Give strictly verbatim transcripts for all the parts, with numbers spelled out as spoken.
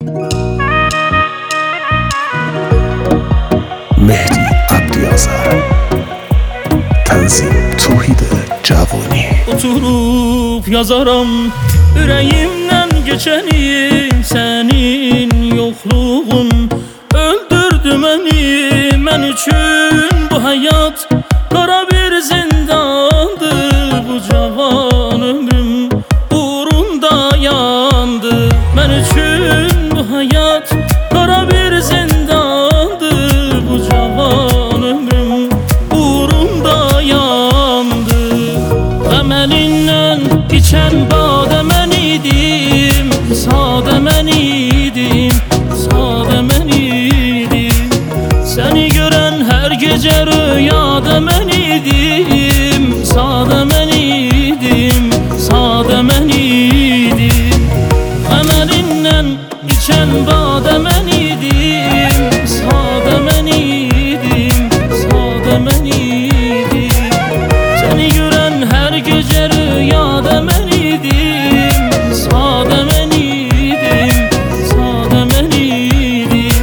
Mehdi Abdiyazar, Tanzim Tuhid Cavoni. Oturup yazaram yüreğimden geçeni, senin yokluğun öldürdü beni. Men üçün bu hayat kara bir zindandır, bu cavan ömrüm uğrunda yandı. Men üçün bu hayat kara bir zindandır, bu cavan ömrüm uğrunda yandı. Emelinden içen bade men idim, sade men idim, sade men idim. Seni gören her gece rüyada men idim, sade men idim, sade men idim. Emelinden içen bade men idim, sade men idim, sade men idim. Seni gören her gece rüyada men idim, sade men idim, sade men idim.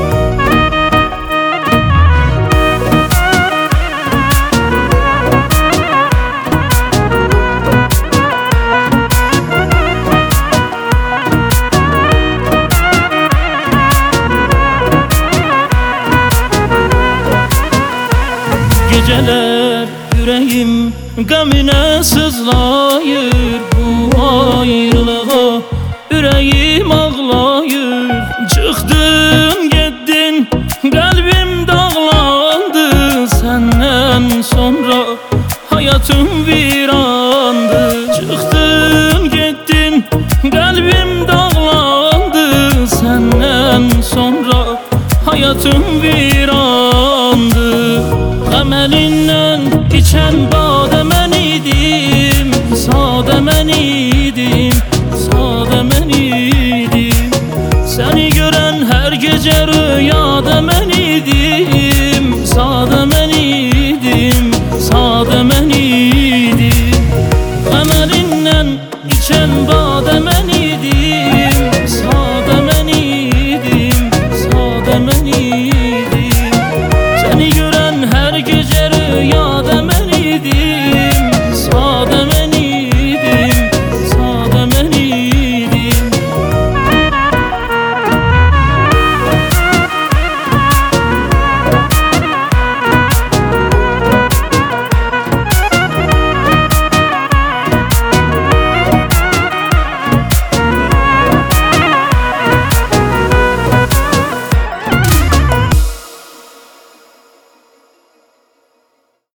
Geceler yüreğim gamine sızlayır, bu ayrılığa yüreğim ağlayır. Çıktın gittin kalbim dağlandı, senden sonra hayatım virandı. Çıktın gittin kalbim dağlandı, senden sonra hayatım virandı. Emelinden içen bade men idim, sade men idim, sade men idim. Seni gören her gece rüyada men idim,